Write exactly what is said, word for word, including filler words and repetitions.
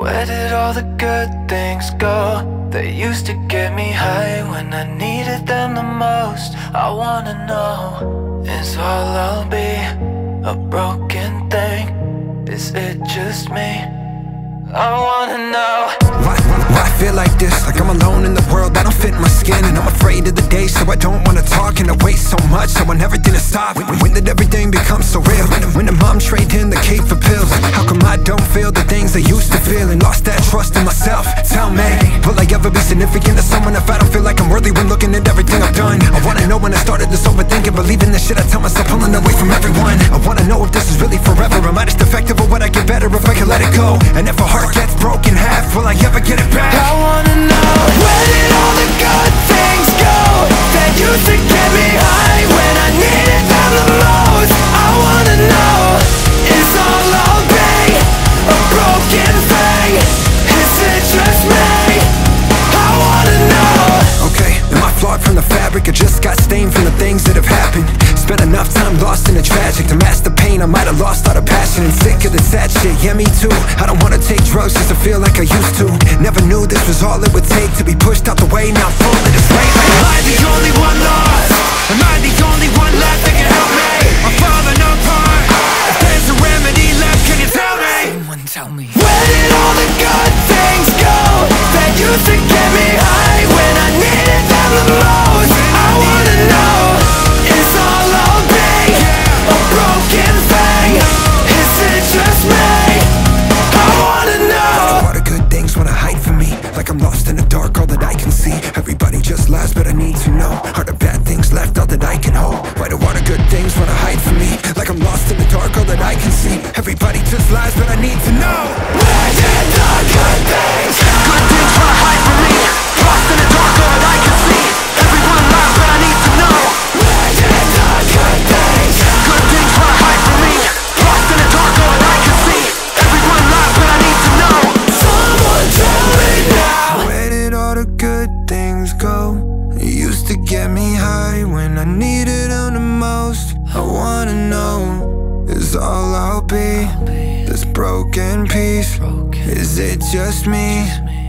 Where did all the good things go? They used to get me high when I needed them the most. I wanna know, is all I'll be a broken thing? Is it just me? I wanna know. Why, why I feel like this? Like I'm alone in the world, I don't fit my skin. And I'm afraid of the day, so I don't wanna talk. And I wait so much, so I never did stop. When, when did everything become so real? When, when the mom traded in the cake for pills? How come I don't feel the things I used to feel? And lost that trust in myself. Tell me, will I ever be significant to someone if I don't feel like I'm worthy when looking at everything I've done? I wanna know when I started this overthinking, believing the shit I tell myself, pulling away from everyone. I wanna know if this is really forever. Am I just defective, or would I get better if I could let it go? And if a heart gets broken half, will I ever get it back? I wanna know, where did all the good things go that used to get me high when I needed them the most? I wanna know, is all I'll be a broken thing? Is it just me? I wanna know. Okay, am I flawed from the fabric, or just got stained from the things that have happened? Spent enough time lost in the tragic to mask the pain. I might have lost all the passion and sick of the sad shit. Yeah, me too. I don't wanna take drugs just to feel like I used to. Never knew this was all it would take to be pushed out the way. Now I'm full of this weight. Like, am I the only one lost? Am I the only one left that can help me? I'm falling apart. If there's a remedy left, can you tell me? Someone tell me. Where did all the good things go that used to get me high when I needed them the most? I wanna know, is all I'll be a broken thing? Is it just me? I wanna know. Why do good things wanna hide from me? Like I'm lost in the dark, all that I can see. Everybody just lies, but I need to know. Are the bad things left, all that I can hold? Why do all the good things wanna hide from me? Like I'm lost in the dark, all that I can see. Everybody just lies, but I need to know. Where did the good things go? Good things wanna hide from me. Lost in the dark, all that I can see. Everyone lies, but I need to know. Where did the good things go? Good things wanna hide from me. Lost in the dark, all that I can see. Everyone lies, but I need to know. Someone tell me now. Where did all the good things go? It used to get me high when I needed them the most. I wanna know, is all I'll be this broken piece? Is it just me?